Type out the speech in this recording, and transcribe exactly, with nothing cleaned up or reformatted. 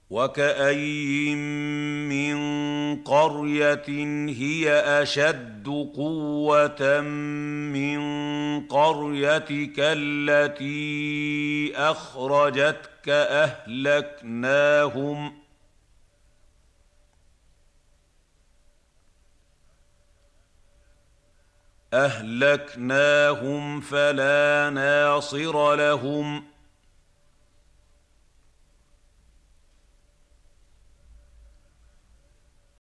وكأين من قرية هي أشد قوة من قريتك التي أخرجتك أهلكناهم أهلكناهم فلا ناصر لهم